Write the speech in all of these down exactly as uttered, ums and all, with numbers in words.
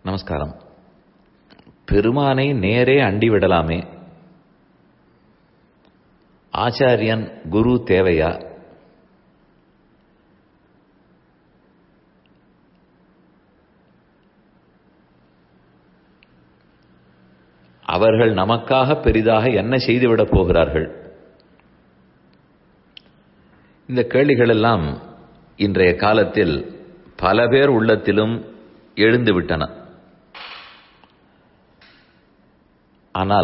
நமஸ்காரம். பெருமானை நேரே அண்டிவிடலாமே, ஆச்சாரியன் குரு தேவையா? அவர்கள் நமக்காக பெரிதாக என்ன செய்துவிடப் போகிறார்கள்? இந்த கேள்விகள் எல்லாம் இன்றைய காலத்தில் பல பேர் உள்ளத்திலும் எழுந்துவிட்டன. ஆனால்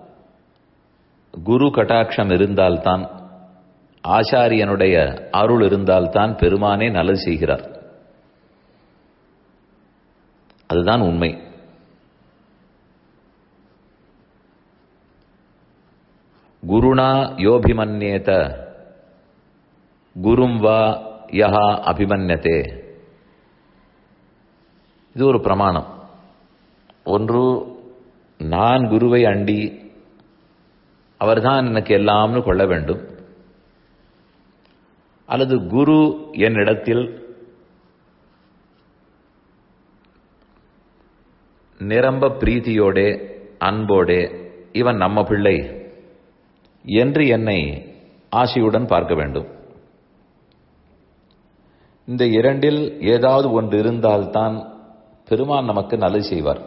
குரு கடாட்சம் இருந்தால்தான், ஆச்சாரியனுடைய அருள் இருந்தால்தான் பெருமானே நல்லது செய்கிறார். அதுதான் உண்மை. குருணா யோபிமன்யேத குரும் வா யஹா அபிமன்யதே. இது ஒரு பிரமாணம். ஒன்று, நான் குருவை அண்டி அவர்தான் எனக்கு எல்லாம்னு கொள்ள வேண்டும், அல்லது குரு என்னிடத்தில் நிரம்ப பிரீத்தியோடே அன்போடே இவன் நம்ம பிள்ளை என்று என்னை ஆசையுடன் பார்க்க வேண்டும். இந்த இரண்டில் ஏதாவது ஒன்று இருந்தால்தான் பெருமான் நமக்கு நல்லது செய்வார்.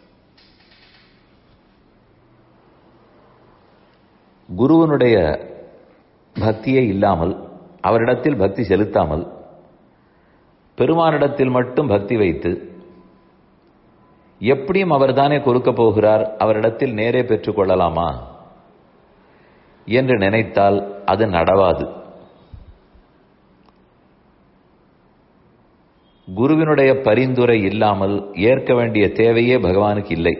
குருவனுடைய பக்தியே இல்லாமல், அவரிடத்தில் பக்தி செலுத்தாமல், பெருமானிடத்தில் மட்டும் பக்தி வைத்து எப்படியும் அவர்தானே கொடுக்கப் போகிறார், அவரிடத்தில் நேரே பெற்றுக் கொள்ளலாமா என்று நினைத்தால் அது நடவாது. குருவினுடைய பரிந்துரை இல்லாமல் ஏற்க வேண்டிய தேவையே பகவானுக்கு இல்லை.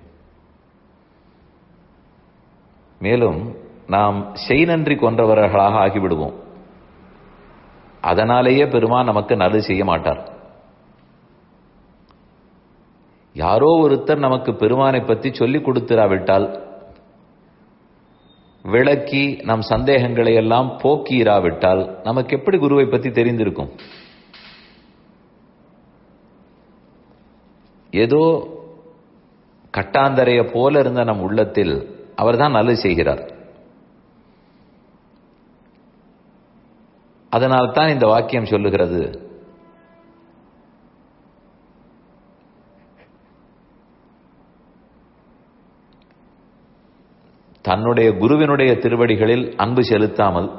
மேலும் நாம் செய் நன்றி கொன்றவர்களாக ஆகிவிடுவோம். அதனாலேயே பெருமான் நமக்கு நல்லது செய்ய மாட்டார். யாரோ ஒருத்தர் நமக்கு பெருமானை பற்றி சொல்லிக் கொடுத்திராவிட்டால், விளக்கி நம் சந்தேகங்களை எல்லாம் போக்கியிராவிட்டால் நமக்கு எப்படி குருவை பற்றி தெரிந்திருக்கும்? ஏதோ கட்டாந்தரைய போல இருந்த நம் உள்ளத்தில் அவர்தான் நல்லது செய்கிறார். அதனால்தான் இந்த வாக்கியம் சொல்லுகிறது, தன்னுடைய குருவினுடைய திருவடிகளில் அன்பு செலுத்தாமல்,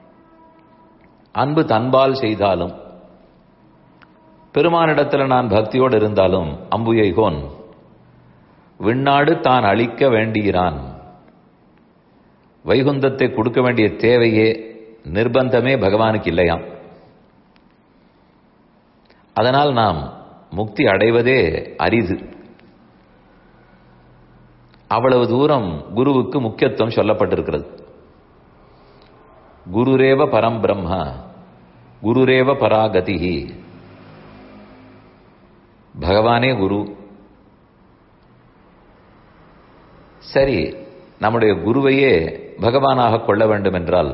அன்பு தன்பால் செய்தாலும், பெருமானிடத்தில் நான் பக்தியோடு இருந்தாலும் அம்புயைகோன் விண்ணாடு தான் அளிக்க வேண்டுகிறான். வைகுந்தத்தை கொடுக்க வேண்டிய தேவையே, நிர்பந்தமே பகவானுக்கு இல்லையாம். அதனால் நாம் முக்தி அடைவதே அரிது. அவ்வளவு தூரம் குருவுக்கு முக்கியத்துவம் சொல்லப்பட்டிருக்கிறது. குருரேவ பரம் பிரம்ம குருரேவ பராகதிஹி. பகவானே குரு. சரி, நம்முடைய குருவையே பகவானாக கொள்ள வேண்டும் என்றால்,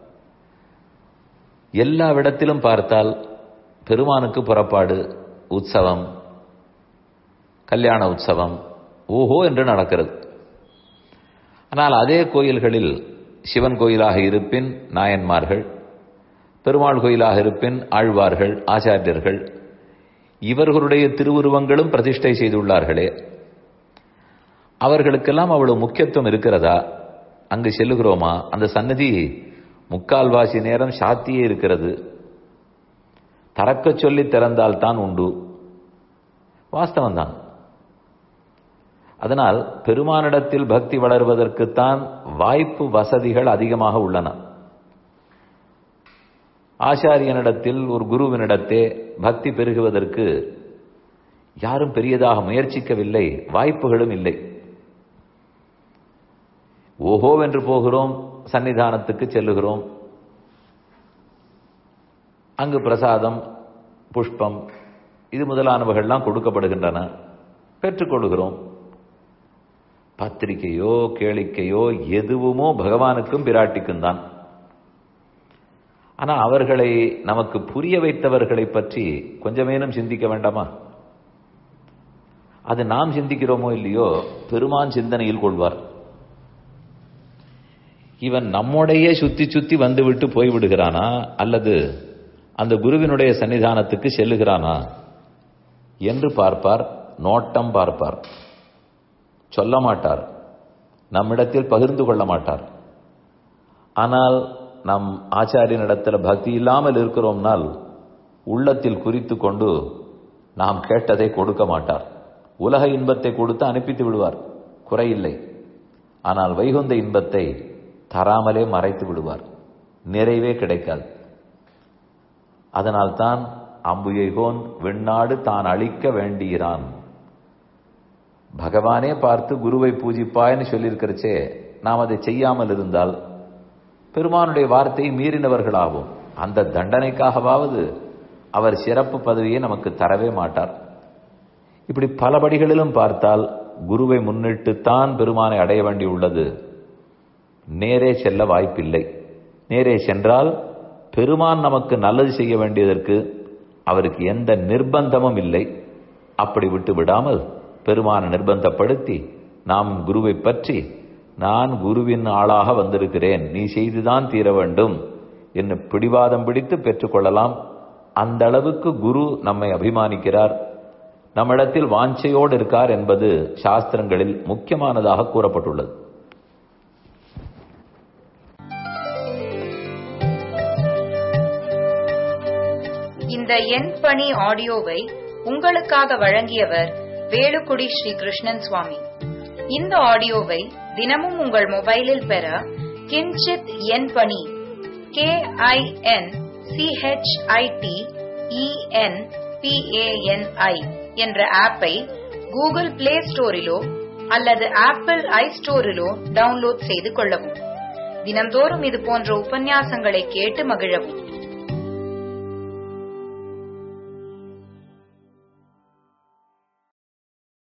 எல்லா இடத்திலும் பார்த்தால் பெருமானுக்கு புறப்பாடு, உற்சவம், கல்யாண உற்சவம் ஓஹோ என்று நடக்கிறது. ஆனால் அதே கோயில்களில் சிவன் கோயிலாக இருப்பின் நாயன்மார்கள், பெருமாள் கோயிலாக இருப்பின் ஆழ்வார்கள், ஆச்சாரியர்கள், இவர்களுடைய திருவுருவங்களும் பிரதிஷ்டை செய்துள்ளார்களே, அவர்களுக்கெல்லாம் அவ்வளவு முக்கியத்துவம் இருக்கிறதா? அங்கு செல்லுகிறோமா? அந்த சன்னதி முக்கால்வாசி நேரம் சாத்தியே இருக்கிறது. தரக்க சொல்லி திறந்தால் தான் உண்டு. வாஸ்தவம்தான். அதனால் பெருமானிடத்தில் பக்தி வளர்வதற்குத்தான் வாய்ப்பு வசதிகள் அதிகமாக உள்ளன. ஆச்சாரியனிடத்தில், ஒரு குருவினிடத்தே பக்தி பெருகுவதற்கு யாரும் பெரியதாக முயற்சிக்கவில்லை, வாய்ப்புகளும் இல்லை. ஓஹோவென்று போகிறோம், சன்னிதானத்துக்கு செல்லுகிறோம், அங்கு பிரசாதம், புஷ்பம், இது முதலானவர்கள்லாம் கொடுக்கப்படுகின்றன, பெற்றுக்கொள்கிறோம். பத்திரிகையோ கேளிக்கையோ எதுவுமோ பகவானுக்கும் பிராட்டிக்கும் தான். ஆனால் அவர்களை நமக்கு புரிய வைத்தவர்களை பற்றி கொஞ்சமேனும் சிந்திக்க வேண்டாமா? அது நாம் சிந்திக்கிறோமோ இல்லையோ பெருமான் சிந்தனையில் கொள்வார். இவன் நம்முடைய சுத்தி சுத்தி வந்து விட்டு போய்விடுகிறானா அல்லது அந்த குருவினுடைய சன்னிதானத்துக்கு செல்லுகிறானா என்று பார்ப்பார். நோட்டம் பார்ப்பார். சொல்ல மாட்டார், நம்மிடத்தில் பகிர்ந்து கொள்ள மாட்டார். ஆனால் நம் ஆச்சாரியனிடத்தில் பக்தி இல்லாமல் இருக்கிறோம்னால் உள்ளத்தில் குறித்து கொண்டு நாம் கேட்டதை கொடுக்க மாட்டார். உலக இன்பத்தை கொடுத்து அனுப்பித்து விடுவார், குறையில்லை. ஆனால் வைகுந்த இன்பத்தை தராமலே மறைத்து விடுவார், நிறைவே கிடைக்காது. அதனால்தான் அம்புயைகோன் வெண்ணாடு தான் அழிக்க வேண்டியிறான். பகவானே பார்த்து குருவை பூஜிப்பாய்னு சொல்லியிருக்கிறச்சே நாம் அதை செய்யாமல் இருந்தால் பெருமானுடைய வார்த்தையை மீறினவர்களாகும். அந்த தண்டனைக்காகவாவது அவர் சிறப்பு பதவியை நமக்கு தரவே மாட்டார். இப்படி பல படிகளிலும் பார்த்தால் குருவை முன்னிட்டுத்தான் பெருமானை அடைய வேண்டியுள்ளது. நேரே செல்ல வாய்ப்பில்லை. நேரே சென்றால் பெருமான் நமக்கு நல்லது செய்ய வேண்டியதற்கு அவருக்கு எந்த நிர்பந்தமும் இல்லை. அப்படி விட்டு விடாமல் பெருமானை நிர்பந்தப்படுத்தி நாம் குருவை பற்றி நான் குருவின் ஆளாக வந்திருக்கிறேன், நீ செய்துதான் தீர வேண்டும் என்று பிடிவாதம் பிடித்து பெற்றுக்கொள்ளலாம். அந்த அளவுக்கு குரு நம்மை அபிமானிக்கிறார், நம்மிடத்தில் வாஞ்சையோடு இருக்கார் என்பது சாஸ்திரங்களில் முக்கியமானதாக கூறப்பட்டுள்ளது. இந்த என் பணி ஆடியோவை உங்களுக்காக வழங்கியவர் வேலுக்குடி ஸ்ரீ கிருஷ்ணன் சுவாமி. இந்த ஆடியோவை தினமும் உங்கள் மொபைலில் பெற Kinchit En Pani K I N C H I T E N P A N I என்ற ஆப்பை கூகுள் பிளே ஸ்டோரிலோ அல்லது ஆப்பிள் ஐ ஸ்டோரிலோ டவுன்லோட் செய்து கொள்ளவும். தினம்தோறும் இது போன்ற உபன்யாசங்களை கேட்டு மகிழவும்.